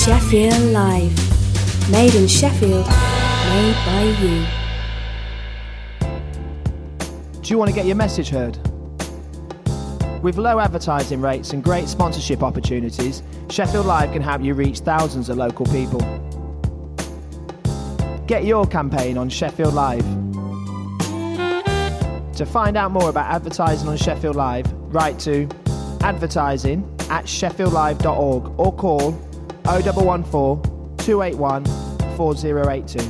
Sheffield Live. Made in Sheffield, made by you. Do you want to get your message heard? With low advertising rates and great sponsorship opportunities, Sheffield Live can help you reach thousands of local people. Get your campaign on Sheffield Live. To find out more about advertising on Sheffield Live, write to advertising@sheffieldlive.org or call 0114 281 4082.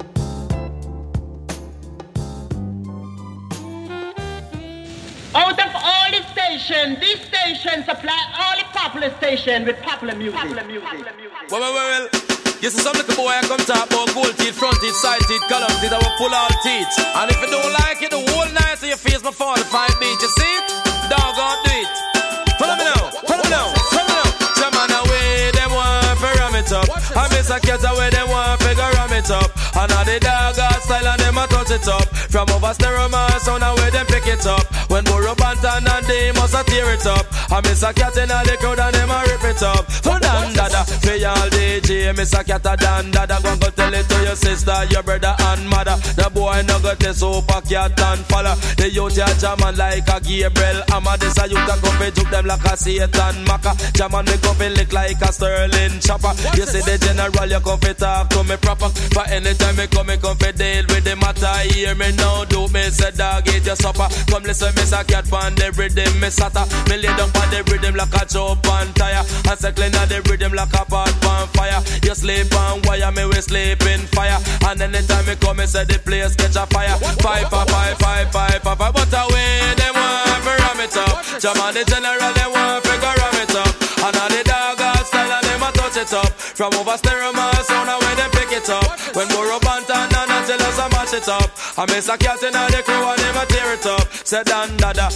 Out of all the stations, this station supply all the popular stations with popular music. Well. You see some little boy I come talk about gold teeth, front teeth, side teeth, column teeth, I will pull all teeth. And if you don't like it, the whole night so your face my 45 beat. You see? Dog on do it. Follow me now. Jaman away, them want to ram it up. I miss a cat away, them want to ram it up. And all the dog got style and them a touch it up. From over stereo man sound away, them pick it up. When Burro Banton and they must a tear it up. I miss a cat in all the crowd and them a rip it up. For dan dada, for y'all DJ, miss a cat a dan dada. Go tell it to your sister, your brother and mother. The boy no got the super cat and follow. The youth ya jaman like a Gabriel Amma. This a youth a come fi juke them like a Satan Maka. Jaman me come fi lick like a Sterling chopper. You see the general, you come fi talk to me proper. For anytime me come fi deal with the matter. Hear me now, do me say dog eat your supper. Come listen, miss a cat pan the rhythm, me sata. Me lay down pan the rhythm like a chop and tire. And circling on the rhythm like a pot pan fire. You sleep on wire, me we sleep in fire. And anytime me come, me say the place catch a fire. Five. But away, them want to ram it up. Jaman the general, them want to ram it up. And all the dog got style and them a touch it up. From over stereo man sound away, them pick it up. When Burro Banton and tell us I mash it up. I miss a cat in all the crew and them a tear it up. Say dan dada.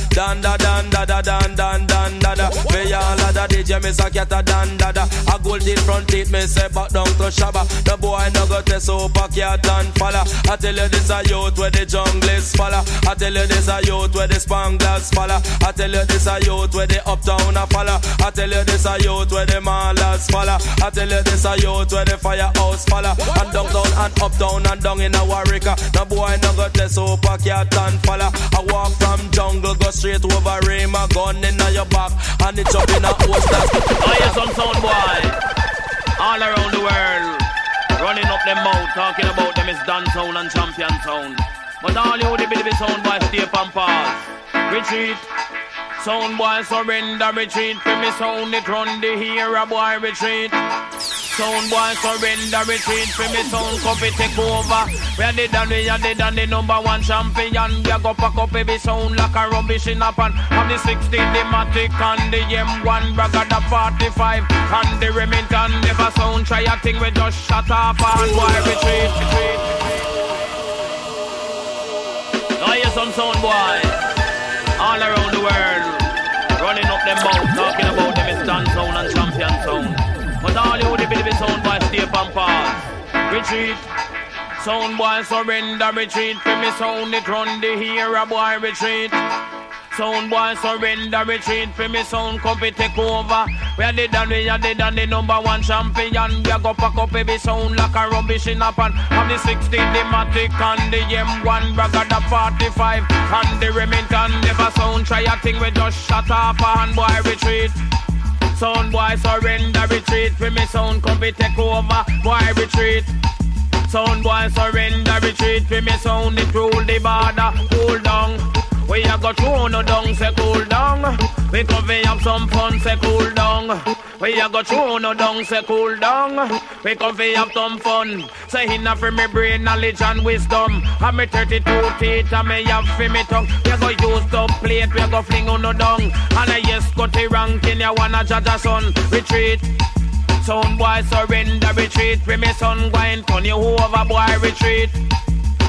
Me all of the DJ, miss a cat a dan dada. A gold in front teeth, me say back down to Shabba. The boy no got a super cat and falla. I tell you this a youth where the junglist falla. I tell you this a youth where the spanglers falla. I tell you this a youth where the uptown a falla. I tell you this a youth where the malas falla. I tell you this a youth where the firehouse falla. And downtown and uptown and down in a Warwick. The boy no got a super cat and falla. I walk from jungle, go straight over rim, a gun in your back, and it's up in a host. I hear some sound boy all around the world running up them mouth, talking about them is Downtown and Champion Town. But all you the baby sound boy stay and pause. Retreat. Sound boy surrender, retreat. For me sound it run the hero boy retreat. Sound boy surrender, retreat. For me sound copy take over. We are the number one champion. We are go pack up every sound like a rubbish in a pan. Have the 16, the Matic and the M1 Braga, the 45 and the Remington. Never sound try a thing we just shut off and boy retreat. Now hear some sound boy all around the world running up them mouth, talking about them is Downtown and Champion Town. But all you the baby sound boy stay and pause. Retreat. Sound boy surrender, retreat. For me sound it run the hero boy retreat. Sound boy surrender, retreat. For me sound copy take over. We are the number one champion. We are go pack up every sound like a rubbish in a pan. Have the 16, the Matic and the M1 Braga, the 45 and the Remington. Never sound try a thing we just shut off and boy retreat. Sound boy surrender, retreat. For me sound copy take over. Boy retreat. Sound boy surrender, retreat. For me sound it rule the border. Cool down. We a go through no down, say cool down. We come fi have some fun, say cool down. We a go through no down, say cool down. We come fi have some fun. Say inna for me brain, knowledge and wisdom. And me 32 teeth and me have fi me tongue. We a go use the plate, we a go fling on no down. And I yes got the ranking, you wanna judge a son. Retreat. Sound boy surrender, retreat. For me son going turn you over, boy retreat.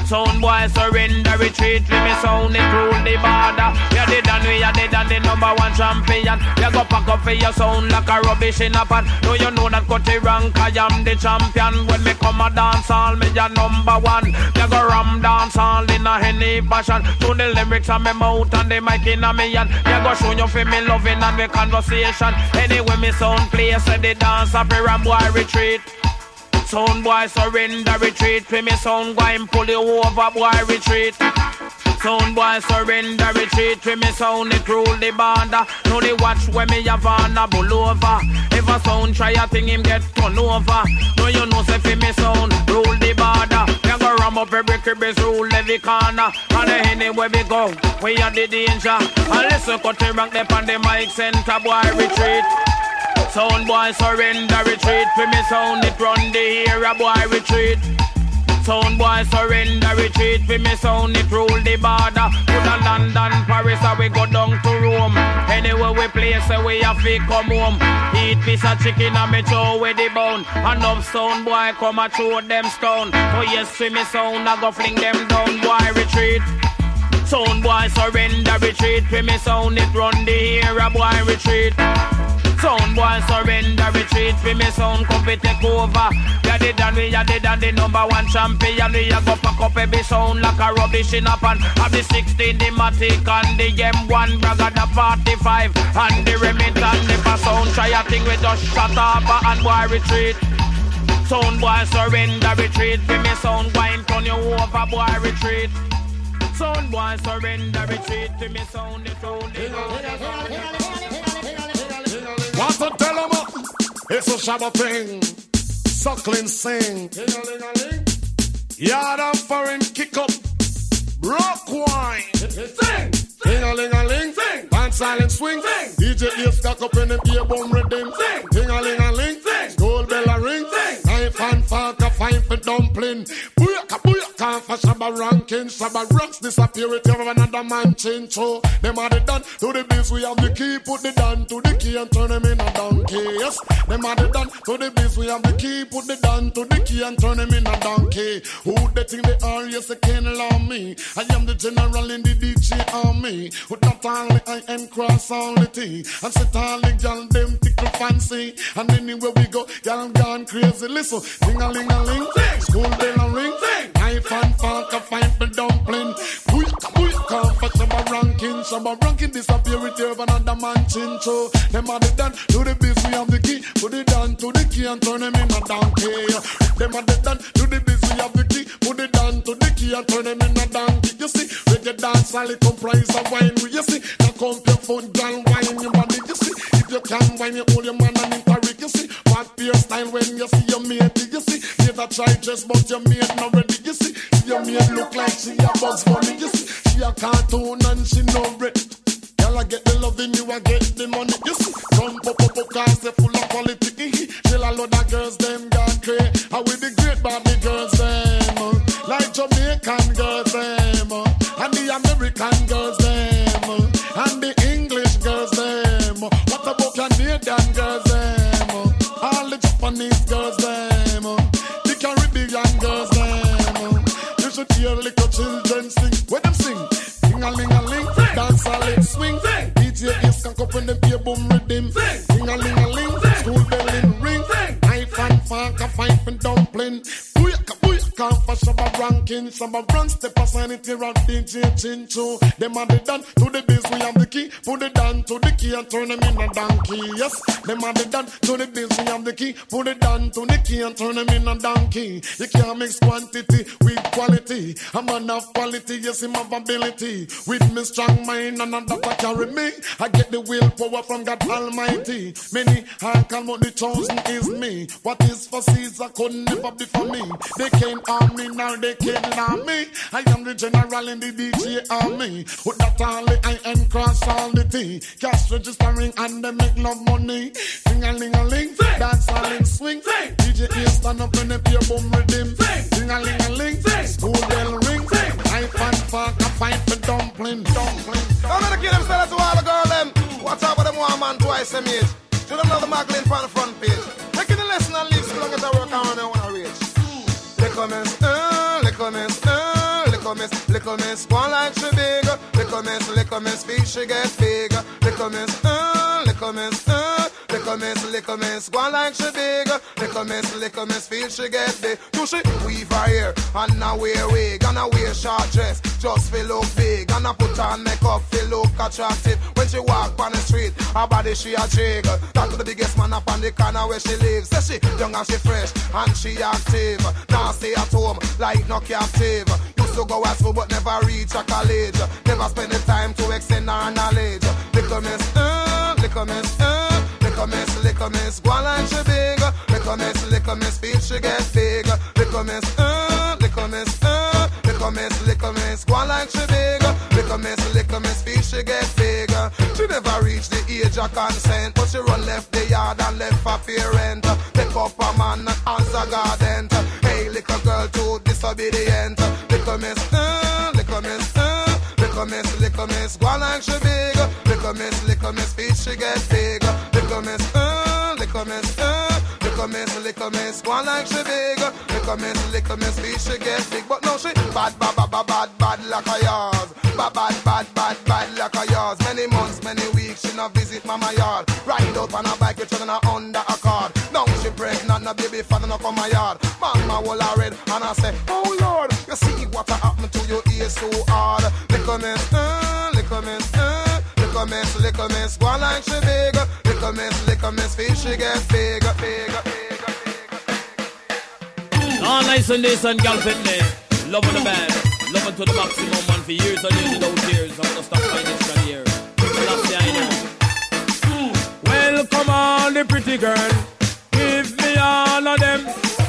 Sound boy surrender, retreat with me sound, it rule the border. You did and we are dead and the number one champion. You go pack up for your sound like a rubbish in a pan. Do you know that cut the rank, I am the champion. When me come a dance all, me a number one. You go ram dance all in a any fashion. To the lyrics on me mouth and the mic in a me hand. You go show you for me loving and me conversation. Anyway me sound play, say the dance up here and boy retreat. Sound boy surrender, retreat. When me sound going pull you over, boy retreat. Sound boy surrender, retreat. When me sound it rule the border. Now they watch when me have on a bull over. If a sound try a thing him get turn over. Now you know say for me sound rule the border. You go ram up every cribbies, rule every corner. And anywhere we go, we are the danger. Unless you cut the rank there on the mic center, boy retreat. Sound boy surrender, retreat. For me sound it run the area, boy retreat. Sound boy surrender, retreat. For me sound it rule the border. To the London, Paris, or we go down to Rome. Anywhere we play, so we have to come home. Eat piece of chicken and me throw with the bone. Enough sound boy come and throw them stone. Oh yes, for me sound I go fling them down, boy retreat. Sound boy surrender, retreat. For me sound it run the area, boy retreat. Sound boy surrender, retreat. For me sound come to take over. You did and we are dead and the number one champion. We a go pack up every sound like a rubbish in a pan. Have the 16, the Matic and the M1 bragga the 45 and the Remington. If a sound try a thing we just shut up and boy retreat. Sound boy surrender, retreat. For me sound going turn you over, boy retreat. Sound boy surrender, retreat. For me sound it only. Want to tell them it's a Shabba thing. Suckling sing. Yard and foreign kick up. Broke wine. Sing. Ting-a-ling-a-ling. Sing. Dance silent swing. Sing. DJ ears stuck up in the beer bum rhythm. Sing. Ting-a-ling-a-ling. Sing. Gold bell a ring. Sing. Knife and fork a fine for dumpling. Booyaka booyaka for Shabba ranking. Shabba rocks disappear with you another man change. So them are the done to the biz. We have the key. Put the down to the key and turn them in a donkey. Yes. Them are the done to the biz. We have the key. Put the down to the key and turn them in a donkey. Who they think they are? Yes, they can't allow me. I am the general in the DJ army. With that only I am cross all the T. And sit all the gal them tickle fancy. And anywhere we go, gal gone crazy. Listen, ding-a-ling-a-ling, school bell a ring. Knife and fork a fine for dumpling. Booyaka booyaka for Shabba ranking disappear with you another man chin. So them are the done to the biz. We have the key. Put it down to the key and turn them in a donkey. Them are the done to the biz. We have the key. Put it down to the key and turn them in a donkey. You see, reggae dance only comprise of wine. You see, now come your phone, girl, wine your body. You see, if you can wine, you hold your man and interrick. You see, what your style when you see your mate. You see, never try dress, but your mate not ready. You see, your mate look like she a Bugs Bunny. You see, she a cartoon and she no bread. Girl, I get the loving, you I get the money. You see, come pop cause they full of quality. Still a lot of girls, them gone crazy. How with the great Barbie girls, them like Jamaican girls, them and the American girls, them and the English girls, them. What about Canadian girls, them? All the Japanese girls, them. The Caribbean girls, them. You should hear little children sing. When them sing, ding-a-ling-a-ling, dance a leg swing. DJ is can up when them beer boom rhythm. Ding-a-ling-a-ling, school bell in ring. Knife and fork a fight and dumpling. Booyaka booyaka for Shabba ranking. Shabba rank step a sanity rock DJ Chincho. Them are the done to the biz. We have the key. Put it down to the key and turn them in a donkey. Yes, them are the done to the biz. We have the key. Put it down to the key and turn them in a donkey. You can't mix quantity with quality. A man of quality, yes, him have ability. With me strong mind and that carry me. I get the willpower from God Almighty. Many are called, but the chosen is me. What is for Caesar could never be for me. They can't harm me, now they can't harm me. I am the general in the DJ army. With that only I am cross all the T. Cash registering and they make love money. Ding-a-ling-a-ling, dance all in swing. DJ here stand up when they play boom rhythm. Ding-a-ling-a-ling, school bell ring. Knife and fork a fight for dumpling. I'm gonna kill them sellers to all the girl them. What's up with them one man twice them age? Should them love the Magdalene on the front page. Taking the lesson and leave so long as I work on and I wanna reach. Les commence, Little miss, go on like she big. Little miss, feel she get big. Little miss, little miss, little miss, go on like she big. Little miss, feel she get big. Do she weave her hair and now wear wig and now wear short dress just feel look big and I put on makeup feel look attractive. When she walk on the street, her body she a jiggle. That to the biggest man up on the corner where she lives. Say she young and she fresh and she active. Now stay at home like no captive. Used to go at school but never reach a college. Never spend the time to extend her knowledge. Little miss, little miss, little miss, go on like she big. Little miss, feel she get big. Little miss, little miss, little miss, go on like she big. Little miss, feel she get big. She never reached the age of consent, but she run left the yard and left her parent. Take up a man and answer garden. Hey, little girl too disobedient. Little miss, little miss, little miss, go on like she big. Little miss, feel she get big. Little miss, little miss, go on like she big. Little miss, feel she get big. But now she bad like a yours. Bad like a yours. Many months, many weeks, she not visit mama yard. Ride out on a bike, with children under a car. Now she pregnant, no baby father no come my yard. Mama will I read and I say, oh Lord, you see what happened to your ears so hard. Little miss, little miss, go on like she big. Little miss, feel she get big. All nice and this and gal fitness. Love on the band. Love it to the maximum and for years and years without tears. I'm gonna stop finding extra here. That's the I know. Well, come on, the pretty girl. Give me all of them.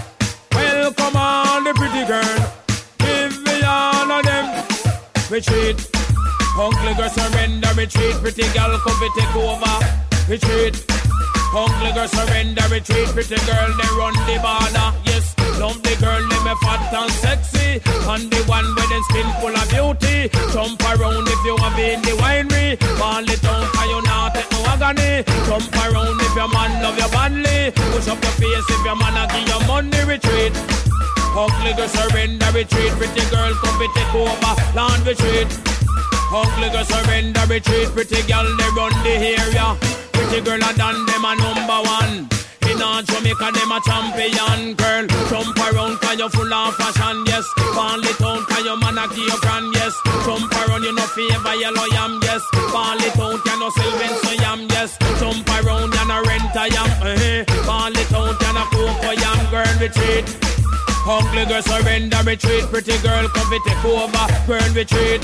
Well, come on, the pretty girl. Give me all of them. Retreat. Uncle girl surrender. Retreat. Pretty girl come to take over. Retreat. Uncle girl surrender. Retreat. Pretty girl they run the border. Yes. Love the girl, they me fat and sexy. And the one with the skin full of beauty. Jump around if you have in the winery. Ball it down and you not take no agony. Jump around if your man love you badly. Push up your face if your man a give you money. Retreat. Ugly girl surrender, retreat. Pretty girl come to take over. Land retreat. Ugly girl surrender, retreat. Pretty girl they run the area. Pretty girl a done them a number one. In Jamaica, them a champion, girl. Jump around, cause you full of fashion, yes. Ball it out, cause your man a give you grand, yes. Jump around, you no favor yellow yam, yes. Ball it out, you no Sylvester yam, yes. Jump around, you no rent a yam, Ball it out, you no cocoa yam, girl, retreat. Ugly girl surrender, retreat. Pretty girl come to take over, girl, retreat.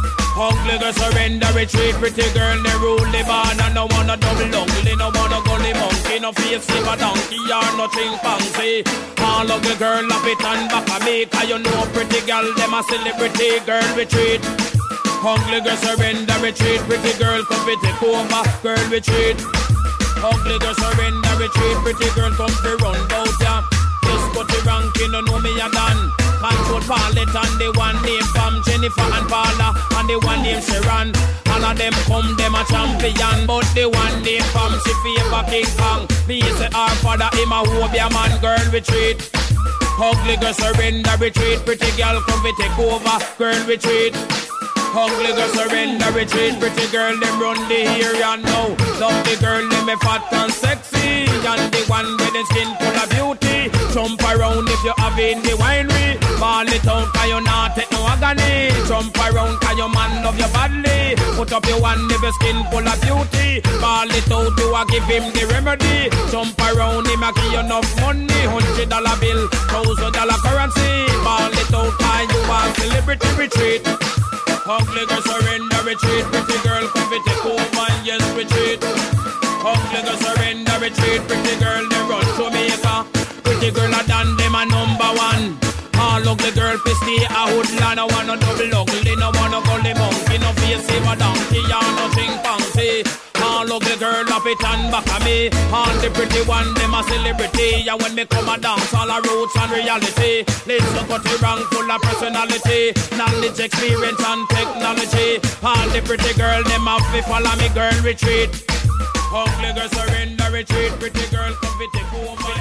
Ugly girl surrender, retreat. Pretty girl they rule the barn and no wanna double ugly, no wanna gully monkey, no face of a donkey or no chimpanzee. All ugly girl up it and back of me, cause you know pretty girl them a celebrity, girl retreat. Ugly girl surrender, retreat. Pretty girl come to take over, girl retreat. Ugly girl surrender, retreat. Pretty girl come to run bout ya. Just got the ranking, you know me a done. Control Paulette and the one named Pam, Jennifer and Paula and the one named Sharon. All of them come, them a champion, but the one named Pam, she favor King Kong. Me say our father, him a Hobia man, girl retreat. Ugly girl surrender, retreat. Pretty girl come we take over, girl retreat. Ugly girl surrender, retreat. Pretty girl them run the area now. Love the girl them me fat and sexy, and the one with the skin full of beauty. Jump around if you have in the winery. Ball it out cause you not take no agony. Jump around cause your man love you badly. Put up your one if your skin full of beauty. Ball it out you a give him the remedy. Jump around him a give you enough money. $100 bill, $1,000 currency. Ball it out cause you a celebrity retreat. Ugly girl surrender, retreat. Pretty girl come to take over, yes retreat. Ugly girl surrender, retreat. Pretty girl they run Jamaica. Pretty girl a done them a number one. All ugly girl stay a hoodland. I wanna double ugly, no wanna gully monkey, no face of a donkey, or no chimpanzee. All ugly girl up it and back of me. All the pretty one, them a celebrity. And when me come a dance, all a roots and reality. Listen cut the rank full of personality, knowledge, experience and technology. All the pretty girl, them have to follow me, girl retreat. Ugly girl surrender, retreat. Pretty girl come to take over.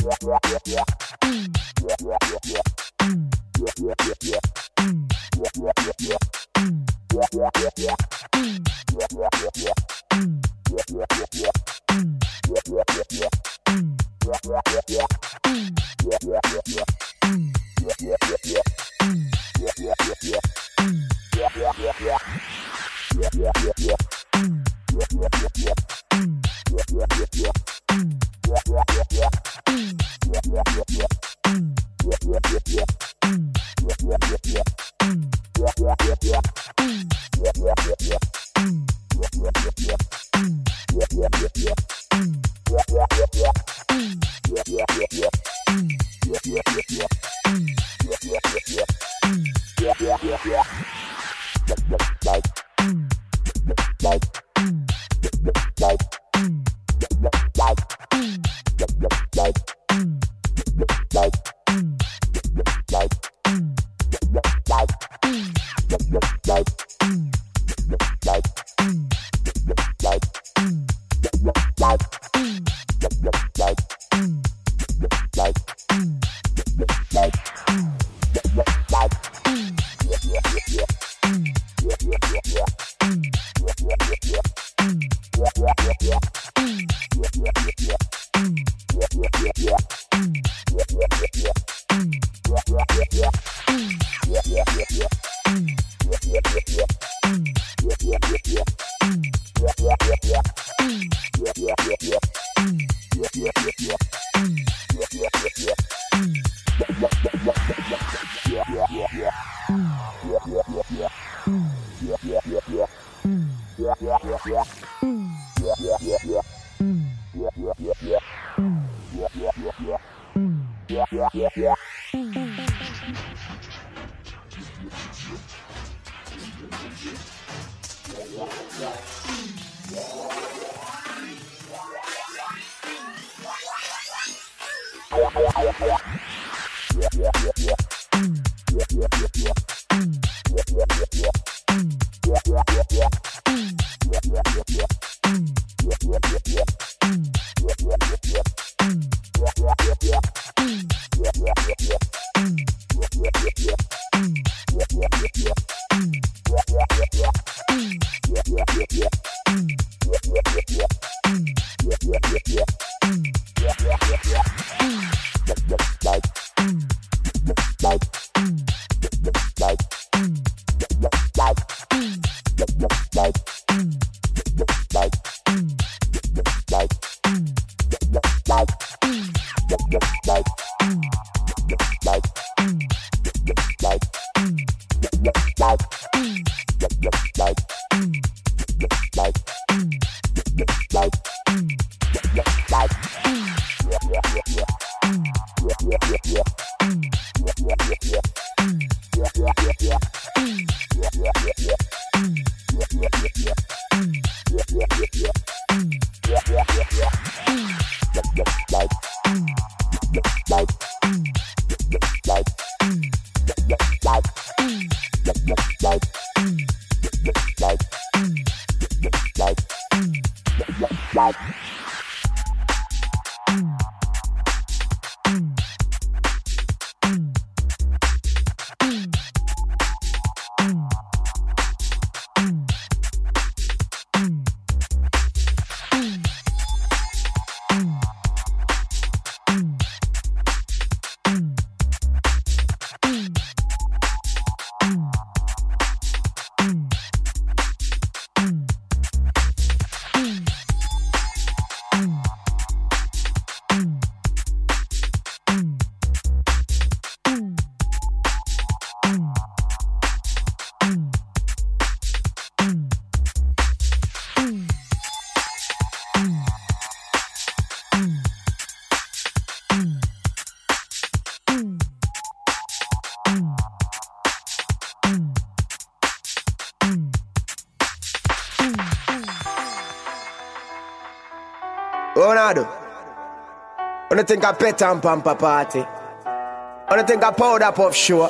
Ronaldo, when you think of pet and pamper party, when you think of powder puff show,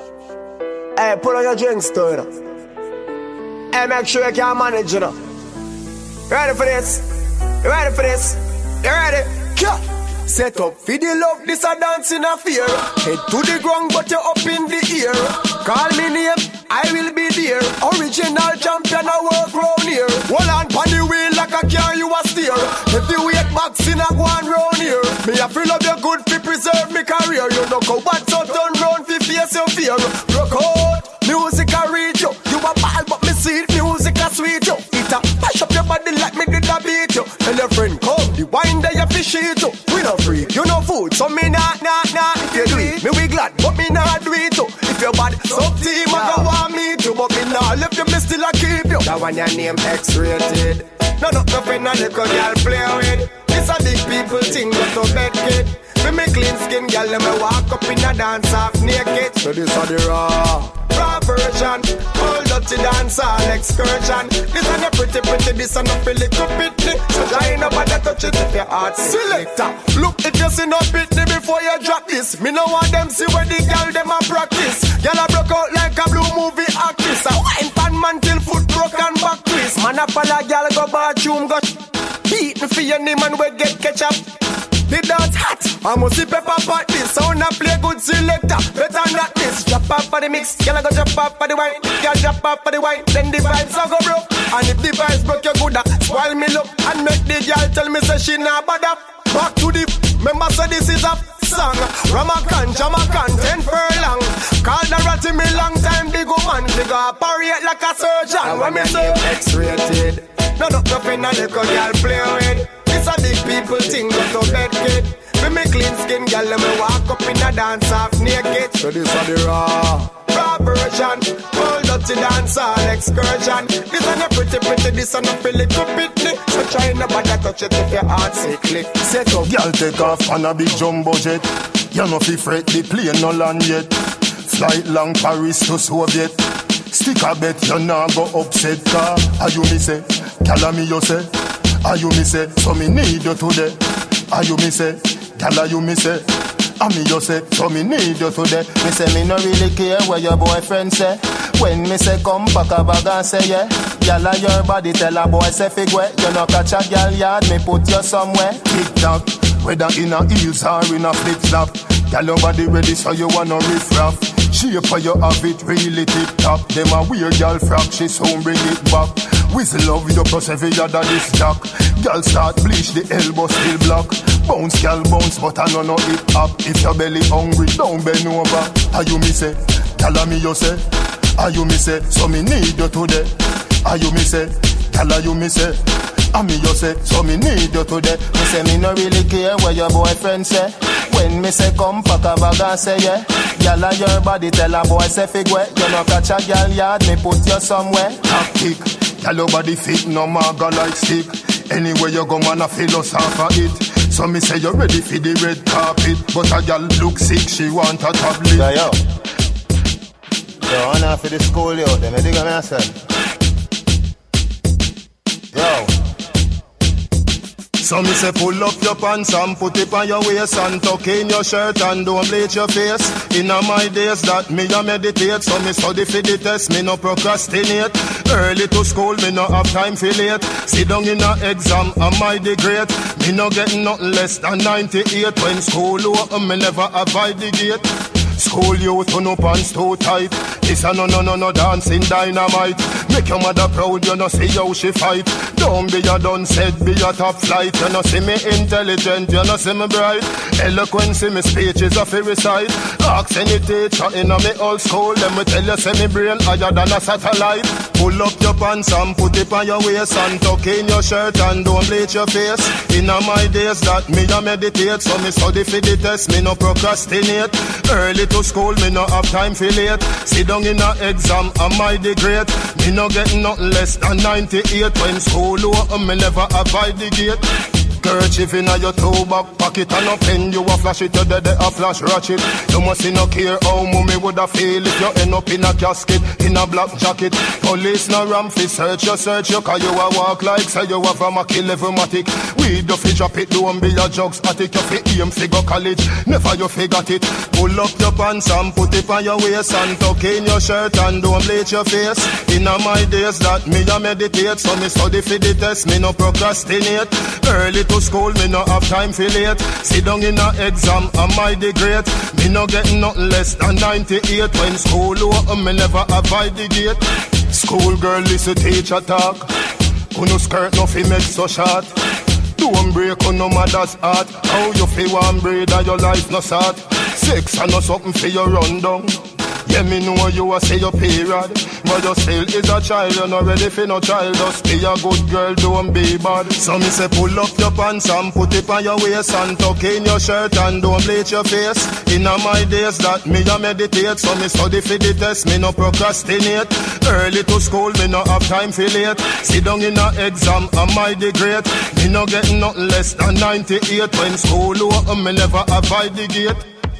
hey, pull on your drinks too, you know. Hey, make sure you can manage, you know. You ready for this? You ready for this? You ready? Yeah. Set up for the love, this a dance in a fear. Head to the ground, but you're up in the air. Call me name, I will be there. Original champion, I work round here. Hold on pon the wheel like a car, you a steer. Heavyweight boxing, I go on round here. Me a feel up your good fi preserve me career. You know go bad so turn round fi face your fear. Rock out, music a reach you. You a ball but me see it, music a sweet you. It a mash up your body like me did a beat you. Tell your friend come, the wine there you fish it you. We no free, you no food, so me nah. If you do it, me we glad, but me nah do it too. If your body sub team, I go want me too, but me nah left you, me still a keep you. That one your name X-rated. No nothing a little girl play with. It's a big people thing, go to bed kid. Me clean skin girl, let me walk up in a dance half naked. So this are the raw version. All dirty dance all excursion. This are the pretty, this are not really too pitty. So I ain't nobody touch it if your heart selector. Look if you see no pitty before you drop this. Me no want them see where the girl them a practice. Girl a broke out like a blue movie actress. A wine pan man till foot broke and back twist. Man a follow girl go bathroom go beatin' for your name and we get ketchup. The dance hot, I must see pepper pot this. Sound a play good selector, better not this. Drop off for the mix, girl I go drop off for the wine. Girl drop off for the wine, then the vibes a go broke. And if the vibes broke you good, spoil me look. And make the girl tell me say she nah bother. Back to the, remember say this is a song. Ramakan, Jamaican, 10 furlong. Call the ratty me long time, big woman. Figure operate like a surgeon. When me say X-rated. No nothing a little girl play with. It's a big people thing, go to bed kid. We me clean skin, girl, let me walk up in a dance half naked. So this are the raw version. All dirty dance all excursion. This are not pretty, this are not really too pitty. So try nobody touch it if your heart sickly. Set up, girl take off on a big jumbo jet. You no fi fret, the plane no land yet. Flight long Paris to Soviet. Stick a bet, you nah go upset car. Are you me say, call me you say. Are you me say, so me need you today. Are you me say, call you me say. Are me you say, so me need you today. Me say me no really care what your boyfriend say. When me say come pack a bag and say yeah. Gyal your body tell a boy say figure. You no catch a gyal yard, me put you somewhere. Tick tock, whether in a heels or in a flip flop. Gyal your body ready so you wanna riff raff. Shape for you have it really tip top. Them a weird gyal frock, she soon bring it back. With love you plus every other this jack. Gyal start bleach, the elbow still block. Bounce gyal bounce, but I know no hip hop. If your belly hungry, don't bend over. Are you me say, gyal me you say. Are you me say, so me need you today. Are you me say, gyal you me say. Are me you say, so me need you today. Me say me no really care what your boyfriend say. When me say come pack a bag and say yeah. Gyal your body tell a boy say figure. You no catch a gyal yard, me put you somewhere. Tactic, gyal your body fit no maga like stick. Anywhere you go man a feel us half of it. So me say you ready for the red carpet. But a gyal look sick, she want a tablet. Yeah, yo, on for the school yo, them dig me I say. Yo. So me say pull up your pants and put it on your waist and tuck in your shirt and don't bleach your face. Inna my days that me a meditate, so me study for the test, me no procrastinate. Early to school, me no have time for late. Sit down in a exam, am I the great? Me no get nothing less than 98. When school open, me never avoid the gate. School youth turn up pants too tight. This a no dancing dynamite. Make your mother proud, you no see how she fight. Don't be a done said, be a top flight. You no see me intelligent, you no see me bright. Eloquence in me speech is a fairy side. Ask any teacher in a me old school, let me tell you say me brain higher than a satellite. Pull up your pants and put it on your waist and tuck in your shirt and don't bleach your face. Inna my days that me a meditate, so me study for the test, me no procrastinate. Early to school, me no have time for late. Sit down in a exam, am I the great? Me no get nothing less than 98. When school open, me never avoid the gate. Kerchief inna your toe back pocket and a pen you a flash it, you dead a flash ratchet. You must no care how mommy woulda feel if you end up in a casket in a black jacket. Police no ram fi search you cause you a walk like say you have a Mackie level matic. We do fi drop it, don't be a jugs attic. You fi aim fi go college, never you fi got it. Pull up your pants and put it on your waist and tuck in your shirt and don't bleach your face. Inna my days that me a meditate, so me study fi the test, me no procrastinate. Early to school, me no have time for late. Sit down in a exam, am I the great? Me no get nothing less than 98. When school open, me never avoid the gate. School girl, listen teacher talk. Who no skirt, no fi make so short. Don't break on no mother's heart. How you feel one breed and your life no sad. Sex and no something for your run down. Yeah, me know you a say your period, but you still is a child. You're not ready for no child. Just be a good girl, don't be bad. So me say pull up your pants and put it on your waist and tuck in your shirt and don't bleach your face. In my days that me a meditate, so me study for the test, me no procrastinate. Early to school, me no have time for late. Sit down in a exam, am I the great? Me no get nothing less than 98. When school open, me never avoid the gate.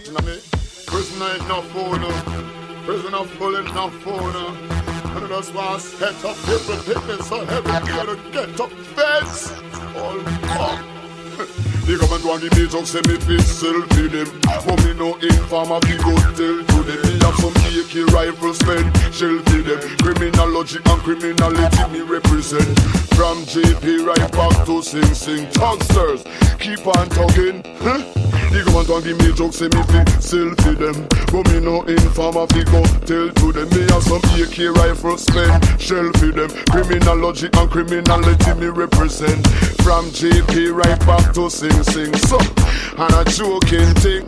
Prisoner ain't no fool, no. Prisoner full ain't no fool, no. And that's why I set up people so heavy, gotta get up fence. All fuck. They come and want give me jokes, say me feel selfie them. But me no informer, we go tell to them. Me have some AK rifles, spend shell to them. Criminology and criminality me represent. From JP right back to Sing Sing. Tugsters, keep on talking, huh? They come and give me jokes, say me feel selfie them. But me no informer, we go tell to them. Me have some AK rifles, spend shell to them. Criminology and criminality me represent. From JP right back to Sing Sing. So, and a joking thing,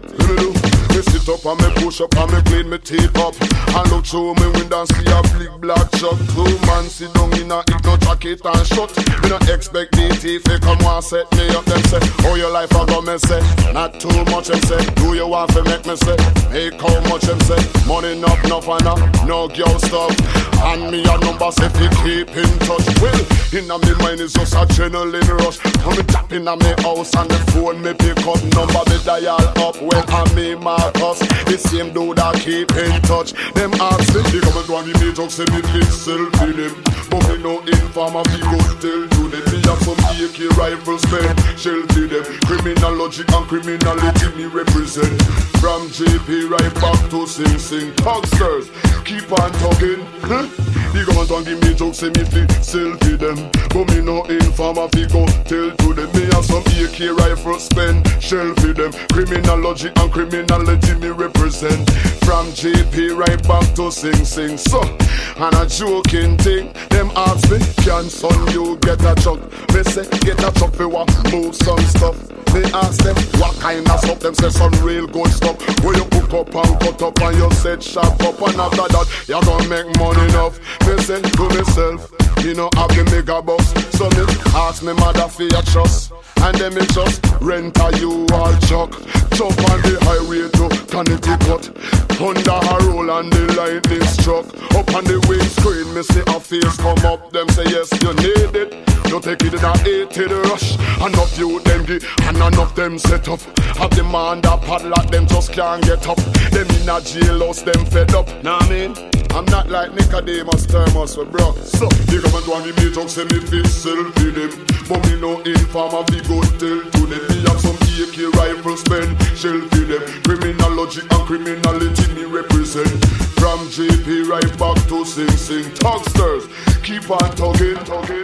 me sit up and me push up and me clean me tape up. And look through me window and see a big black truck. Two man sit down in a no jacket and shut. Me not expect the thief to come and set me up. Them say, oh your life a go me say. Not too much them say. Do you want to make me say? Make how much them say? Money enough and no girl stuff. And me a number say fi keep in touch. Well, in a me mind is just a adrenaline rush. And me tapping at me house and the phone me pick up. Number me dial up when I me Marcus. The same dude that keep in touch. Them ask me, they come and do give me jokes, say me feel selfie them. But me no informer, we go tell to them. Me have some AK rifles, spend shell to them. Criminology and criminality me represent. From JP right back to Sing Sing. Tugsters, keep on talking, huh? They come and give me jokes, say me feel selfie them. But me no informer, we go tell to them. Me have some AK rifles, spend shell to them. Criminology and criminality me represent. From JP right back to Sing Sing. So, and a joking thing, them ask me, can son you get a truck? Me say, get a truck for what? Move some stuff. Me ask them, what kind of stuff? Them say some real good stuff. Where you hook up and cut up and you set sharp up. And after that, you gonna make money enough. Me say to myself, you know have the mega boss. So me ask me mother for your trust. And then me just rent a U-Haul truck. Jump on the highway to Connecticut. Under a roll and the lightning struck. Up on the windscreen, me see a face come up. Them say yes, you need it. You take it in a 80 rush. Enough you them get, and enough them set up. Have the man that padlock, them just can't get up. Them in a jailhouse, them fed up. Nah I mean, I'm not like Nicodemus Thermos, bro. So, they come and do and give me jokes, say me feel selfie them. But me no informer, we go tell to them. Me have some AK rifles, spend shell to them. Criminology and criminality me represent. From JP right back to Sing Sing. Tugsters, keep on talking.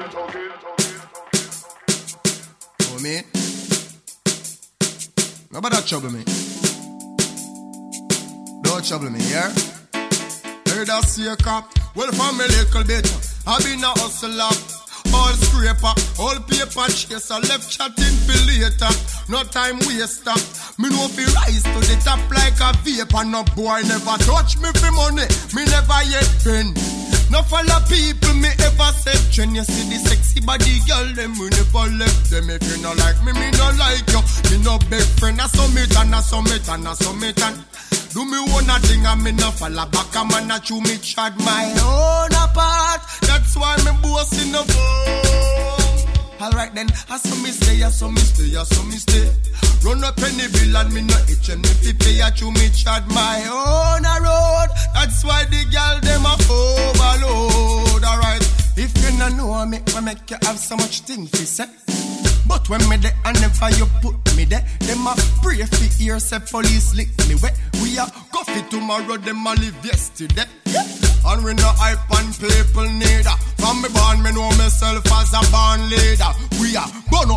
Oh me, nobody trouble me. Don't trouble me, yeah? Heard that cop. Well, for me little bit, I been a hustler. All scraper, all paper chaser, left chatting for later. No time waster. Me know fi rise to the top like a vapor. No boy never touch me for money. Me never yet been. No follow people me ever said. When you see the sexy body girl, them we never left them. If you no like me no like you. Me no big friend, I summit and I summit and I summit and. Do me one thing and me no follow back. A man a chew me chad my own apart. That's why me bossing up. Alright then, I saw me stay. Run up any bill and me no itch and me fi pay a chew me chad my own a road. That's why the girl them a overload. Alright, if you no know me, I make you have so much thing fi say. But when me there and never you put me there, them a pray for ear say police lick me wet. We a coffee tomorrow, them a live yesterday. And we no hype and people neither. From me born, me know myself as a born leader. We a burn up the road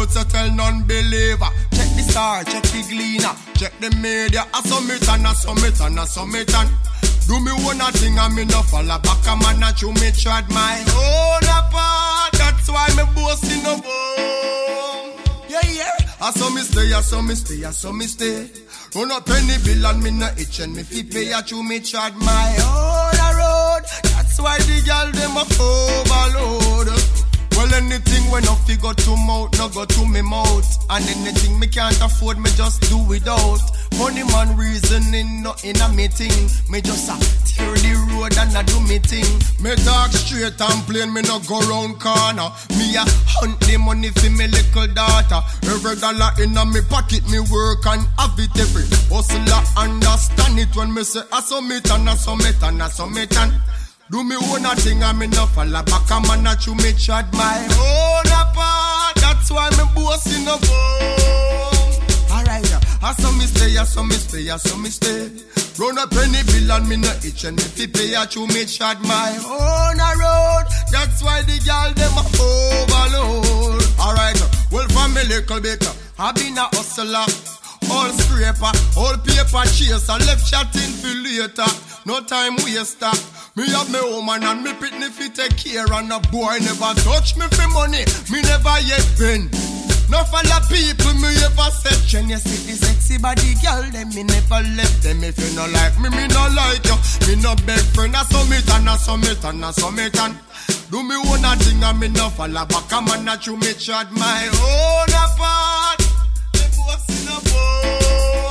youth, so tell non-believer. Check the star, check the gleaner, check the media. I summit and I summit and I summit and do me one thing and me no fall back. A man that you me trod my own apart. That's why me boasting no boom. Yeah, yeah. I saw me stay, I saw me stay, I saw me stay. Run up penny bill and me no itch and me fi pay. I chew me trod my own road. That's why the girl them a overload. Well, anything when I figure to mouth, no go to me mouth. And anything me can't afford, me just do without. Money man reasoning, nothing a me thing. Me just tear the road and I do me thing. Me talk straight and plain, me no go round corner. Me a hunt the money for me little daughter. Every dollar in a me pocket, me work and have it every. Hustler understand it when me say I summit and I summit and I summit and do me own a thing and me no fall back. A man that you me trod my own apart. That's why me boasting no boom. Alright, I saw me stay, I saw me stay, I saw me stay. Run a penny bill and me no itch and me fi pay. I chew me trod my own a road. That's why the girl them a overload. Alright, well for me little baker, I been a hustler. All scraper, all paper chaser, left chatting for later. No time waster. Me have me woman and me pitney fi take care. And a boy never touch me for money. Me never yet been. No follow people me ever said. When you see the sexy body girl, them me never left them. If you no like me, me no like you. Me no beg friend, I summit and I summit and I summit and do me own a thing and me no follow back. A man that you me trod my own apart. Me boss in a boom.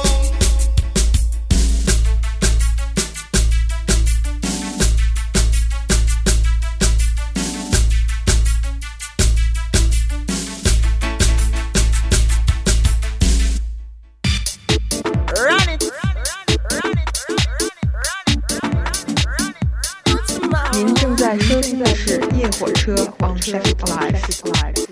Run it. 您正在收听的是夜火车 on Sheffield Live。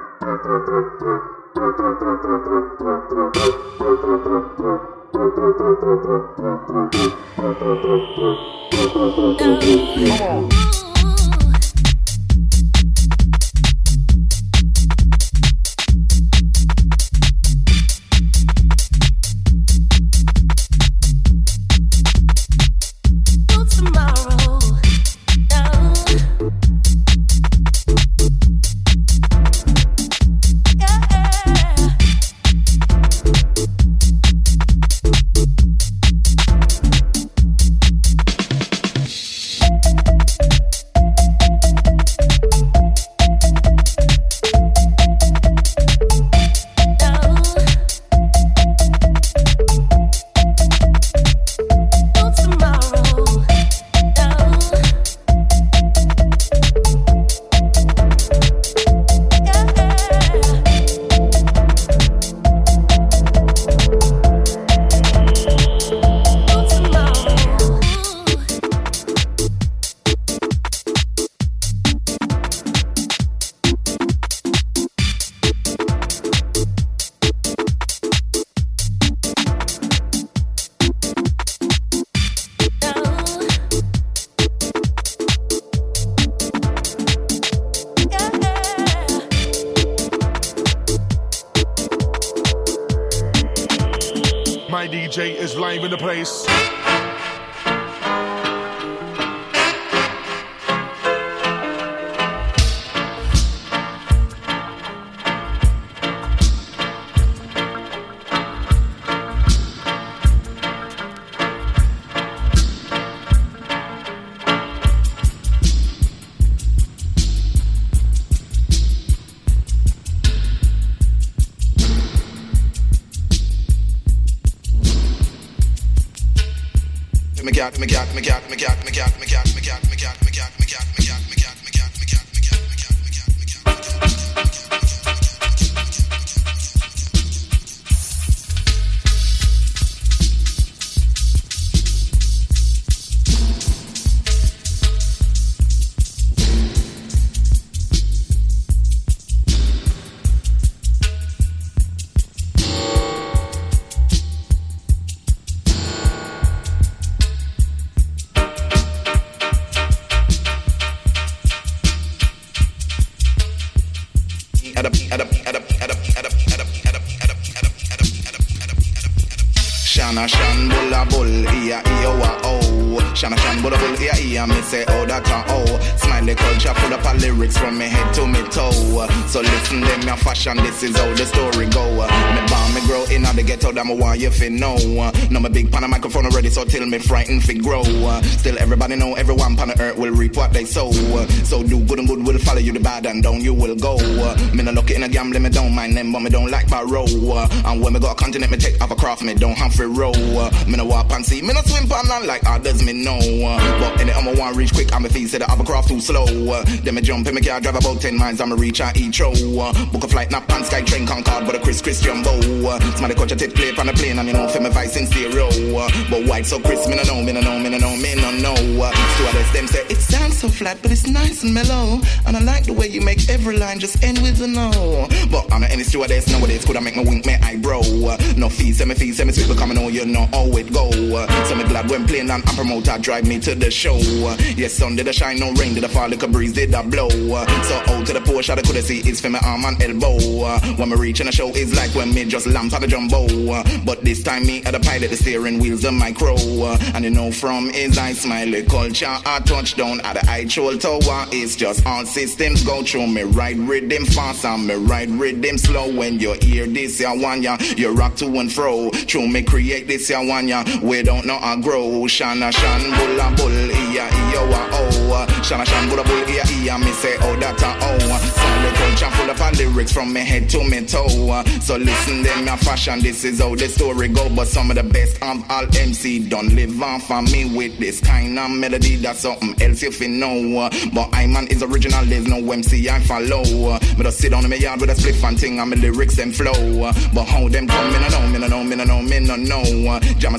My DJ is live in the place. Shana shan bulla bull, iya wa oh. Shana shan bulla bull, iya me say oh that oh. Smiley culture full of lyrics from me head to me toe. So listen them your fashion, this is how the story go. Me born me grow in the ghetto, that me want you fi know. Now me big pan a microphone already, so till me frightened fi grow. Still everybody know everyone pan the earth will reap what they sow. So do good and good will follow you, the bad and down you will go. Me no lucky in a gambling, me don't mind them, but me don't like borrow. And when me go a continent, me take off a craft, me don't have to row. Me no walk and see, me no swim pan land like others me know. But any time I want reach quick, I'm a fee say the hovercraft too slow. Then me jump in me car, drive about 10 miles, I'ma reach and eat show. Book a flight, not pan sky train Concorde, but a Chris Jumbo. Somebody catch a tape play on the plane, and you know for me vice in stereo. But white so Chris, me no know. Stewardess them say it sounds so flat, but it's nice and mellow. And I like the way you make every line just end with a no. But I'm not any stewardess nowadays, could I make me wink my eyebrow? No fees, semi sweet, but come and know you know how it go. So me glad when playing and promoter drive me to the show. Yes, sun did a shine, no rain, did a fall, like a breeze, did a blow. So out to the Porsche, I could see it's for my arm and elbow. When me reach in the show, it's like when me just lamp on the jumbo. But this time me at the pilot, the steering wheels, the micro. And you know from his eye, Smiley culture, a touchdown at the Eiffel Tower. It's just all systems go through. Me ride rhythm fast and me ride rhythm slow. When you hear this, ya one ya, you rock to and fro. True, me create this, ya one ya, we don't know I grow. Shana shan bulla bull, iya wa oh. Shana shan bulla bull, iya me say oh that oh. Smiley culture full of lyrics from me head to me toe. So listen them my fashion, this is how the story go. But some of the best of all MC don't live off of me with this kind of melody. That's something else you fi know. But I man is original, there's no MC I follow. Me just sit down in my yard with a split fan thing and my lyrics them flow. But how them come, me no know. Jam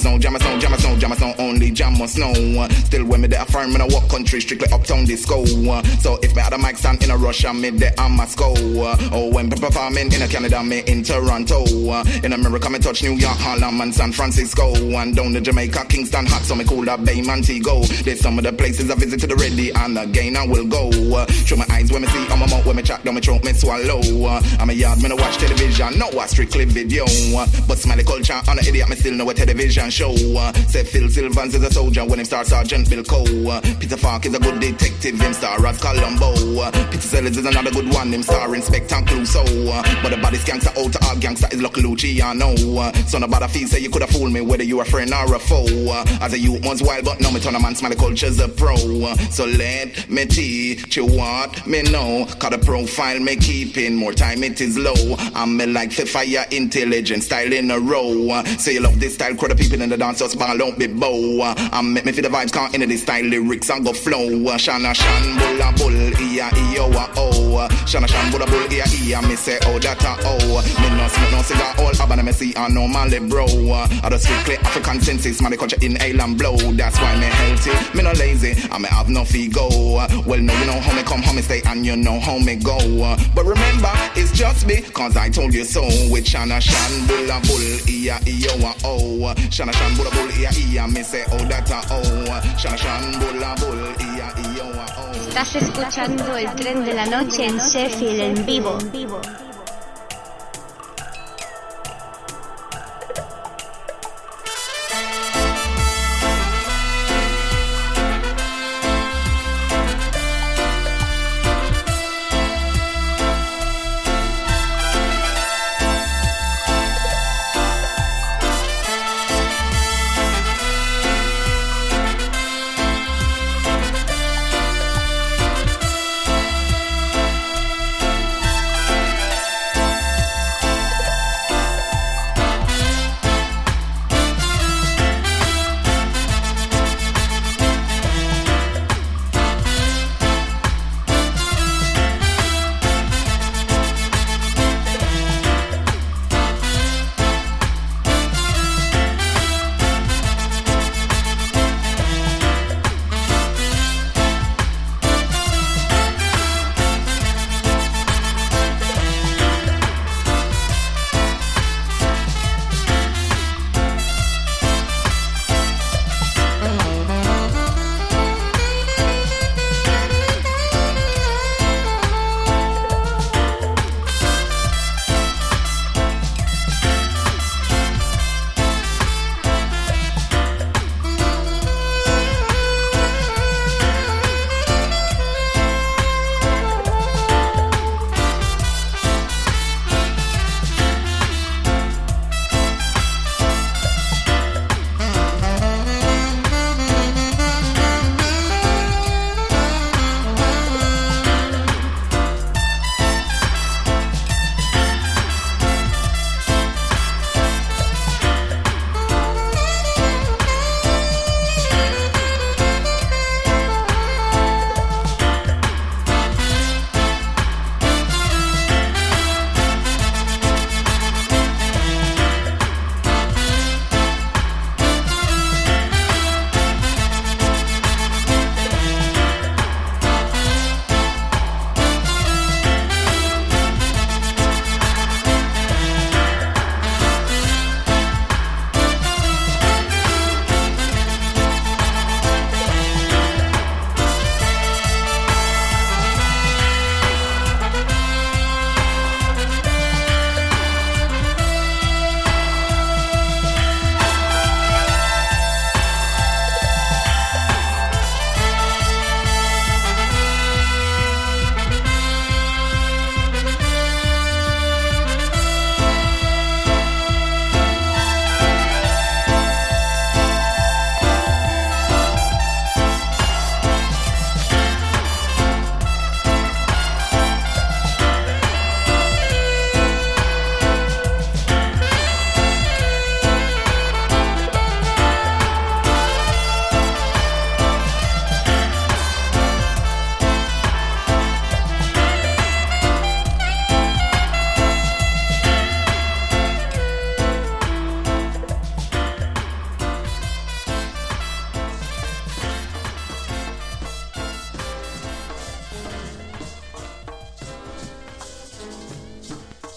a song, only jam must know. Still when me there firm, me no walk country, strictly uptown disco. So if me had a mic stand in a rush and me there I'm Moscow. Oh, when performing in Canada, me in Toronto. In America, me touch New York, Harlem, and San Francisco. And down to Jamaica, Kingston, hot, so me cool up Bay, Montego. There's some of the places I visit to the ready, and again I will go. Through my eyes when me see, on my mouth when me chat, down my throat, me swallow. I'm a yard, me no watch television, no watch strictly video. But smiley culture, on the idiot, me still know a television show. Say Phil Sylvans is a soldier when him star Sergeant Bill Coe. Peter Falk is a good detective, him star as Columbo. Peter Sellers is another good one, him star Inspector Clouseau. But the body's gangster out to all gangster is Lucky Luciano. So nobody feel say you could have fooled me whether you a friend or a foe. As a youth once wild but now me turn a man smiley culture's a pro. So let me teach you what me know. Cause the profile me keeping more time it is low. I'm me like the fire intelligent style in a row. Say you love this style, crowd the people in the dance just ball don't be bow. I'm make me feel the vibes can't end this style lyrics and go flow. Shana shan bulla bull iya iyo wa oh. Shana shan bulla bull iya iya me say oh that oh. Me no smoke no cigar all abana me see I normally bro. I just strictly African senses man the culture inhale and blow. That's why me healthy, me no lazy, and me have no ego. Well no you know how me come, how me stay and you know how me go. But remember it's just me, cause I told you so. With Shana shan bulla bull iya iyo wa oh. Shana shan bulla bull iya iya me say oh that oh. Shana shan bulla bull iya iyo wa oh. Estás escuchando el tren de la noche en Sheffield en vivo.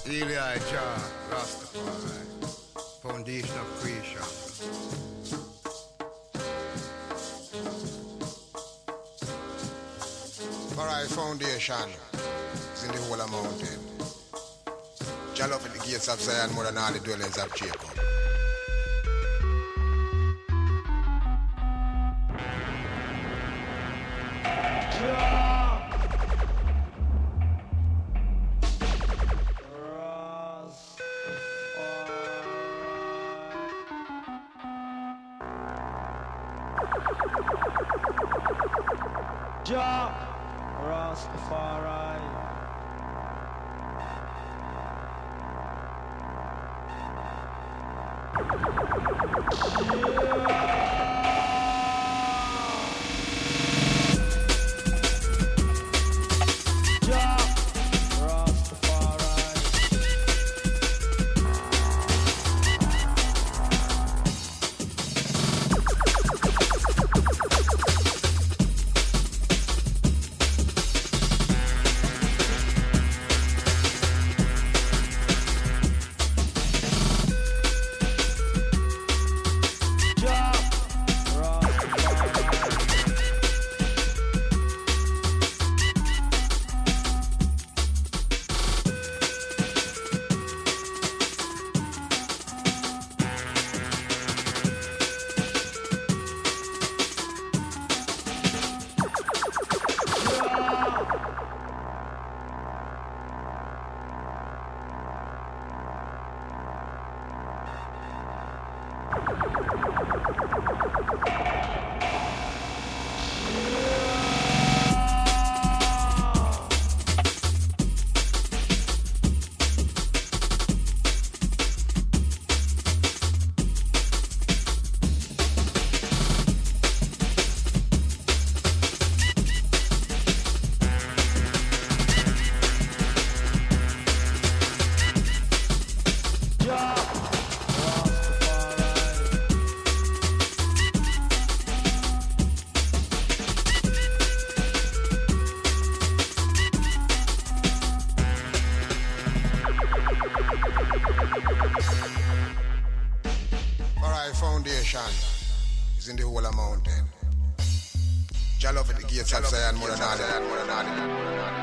Eli Jah, Rastafari, foundation of creation. Alright, foundation is in the whole of mountain. Jah love at the gates of Zion more than all the dwellings of Jacob. Jah Rastafari. Foundation is in the whole of mountain. Jah love at the gates of Zion more than all that.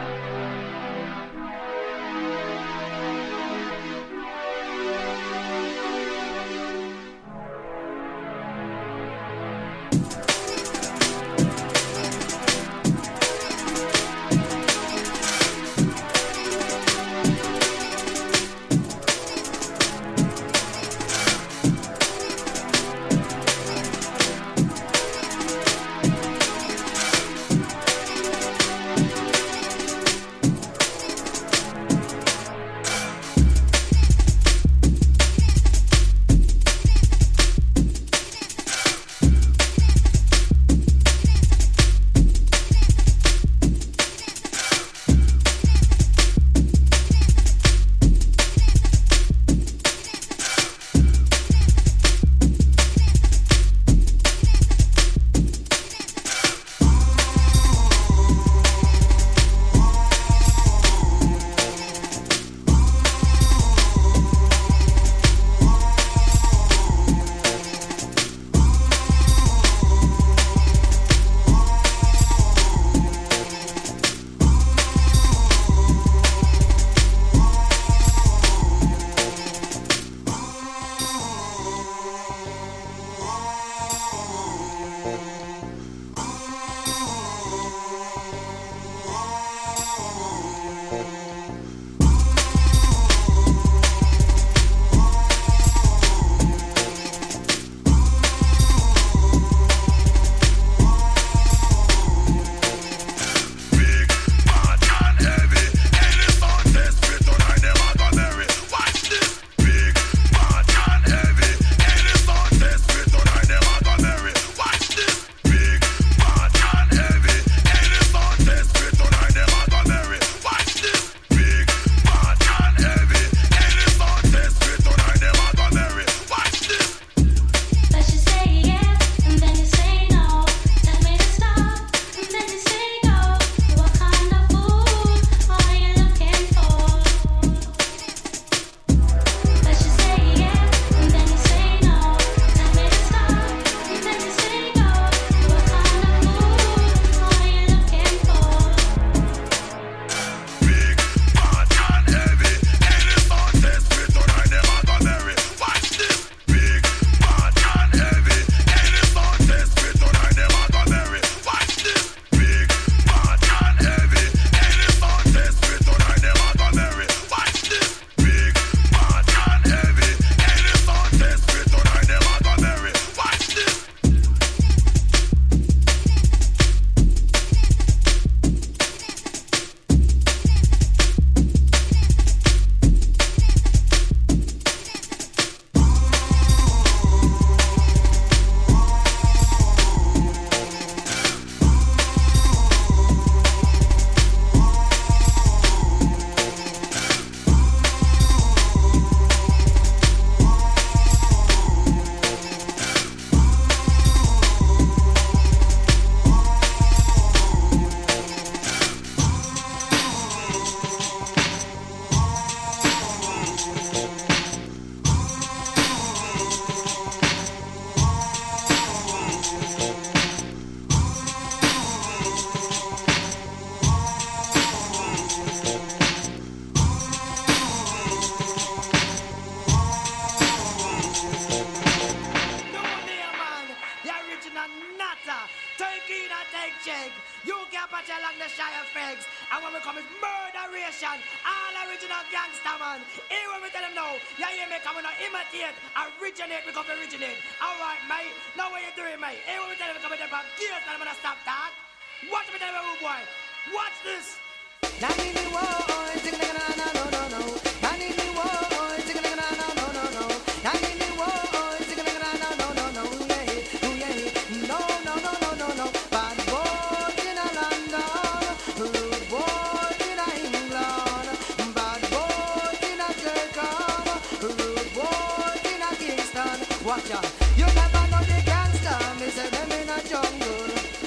when we come is murderation. All original gangster man. Here when we tell them now, you hear me coming out imitate, originate, we come to originate. Alright, mate. Now what you doing, mate? Here when we tell them coming there from gears, I'm gonna stop that. Watch me tell them, rude boy. Watch this. Nanini wo, sing no no no no. Nanini wo, sing no no no no. Nanini wo, sing no no no no. Yeah, no no no no no no. Bad boys in a London, rude boys in a England, bad boys in a Jamaica, rude boys in a Kingston. Watch out, you never know the gangster. Me say them in a jungle.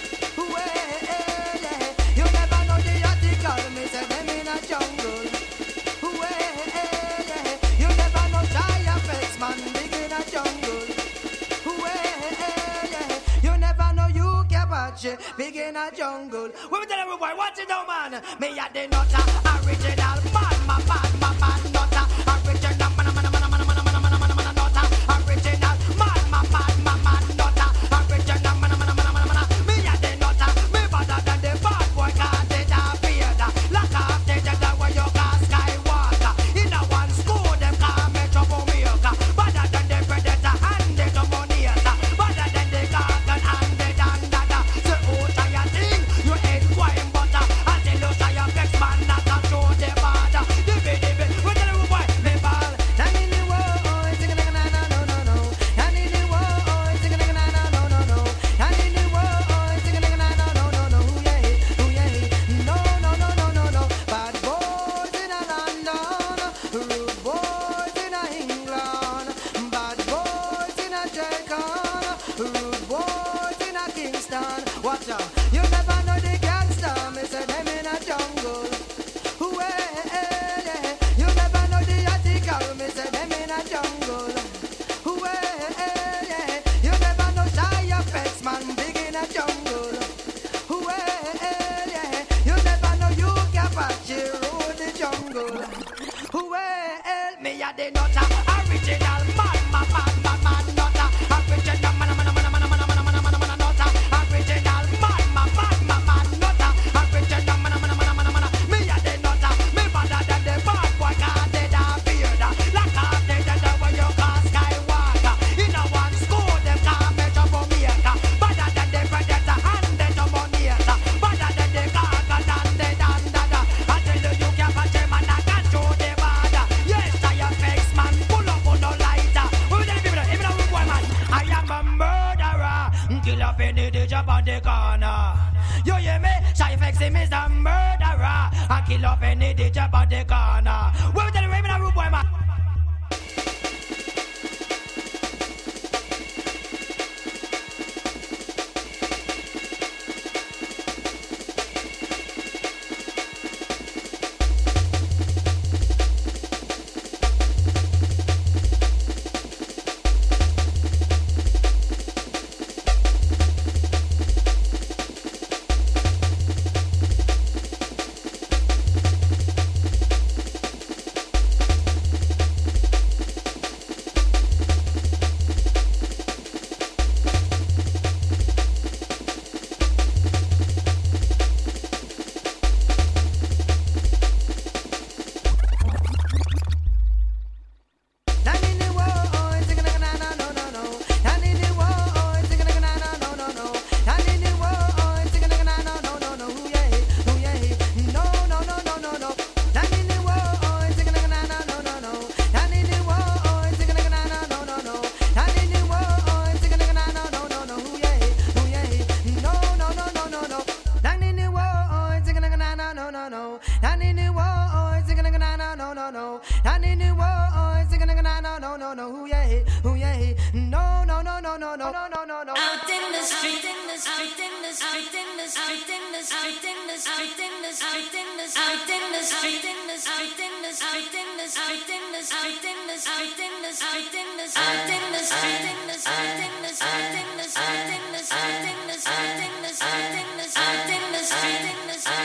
Me say them in a jungle. You never know Jaya Flex man big in a jungle. You never know you Kabachi big in a jungle. When we tell every boy, watch it now, man. Me a the nutter, original man, man, nutter, original man, nutter, original man, nutter, original man. Me a the nutter, me better than the bad boy can't take a beard. Lock off the jet where you got Skywalker. In a one school, them can't make trouble maker. Better than the predator and the dominator. Better than the garden and the dandada. So who try a thing? You ain't quite butter. Until you try a flex man, not a show the border. Dibby, we tell you boy, me ball. Nanini wo, sing na na na no no no. Nanini wo, sing na na na no no no. Nanini wo, sing na na na no no no. No no no no no no. Bad boys in a London, rude boys in a England, bad boys in a Jamaica, rude boys in a Kingston. Watch out, you never know the gangster. Me say them in a jungle. You never know the article. Me say them in a jungle. You never know Shia Flex man big in a jungle. You never know you Kabachi rule the jungle. Me a the nutter, original man, nutter, original man, nutter, original man, nutter, original man. Me a the nutter, me better than the bad boy can't take a beard. Lock off the jet where you got Skywalker. In a one school, them can't make trouble maker. Better than the predator and the dominator. Better than the garden and the dandada. I tell you can't catch him and I can't show the border. Yes, I am Flex man, pull up on no lighter. Who tell people, even a rude boy man, I am a murderer. Kill up any DJ on the corner. You hear me? Shia Flex him is a murderer. I kill up any DJ on the corner. Who tell you, even a rude boy man.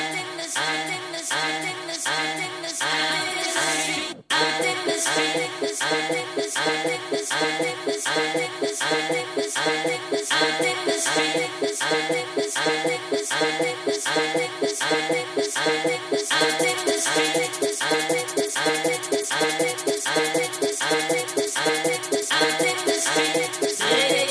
Street. Yeah.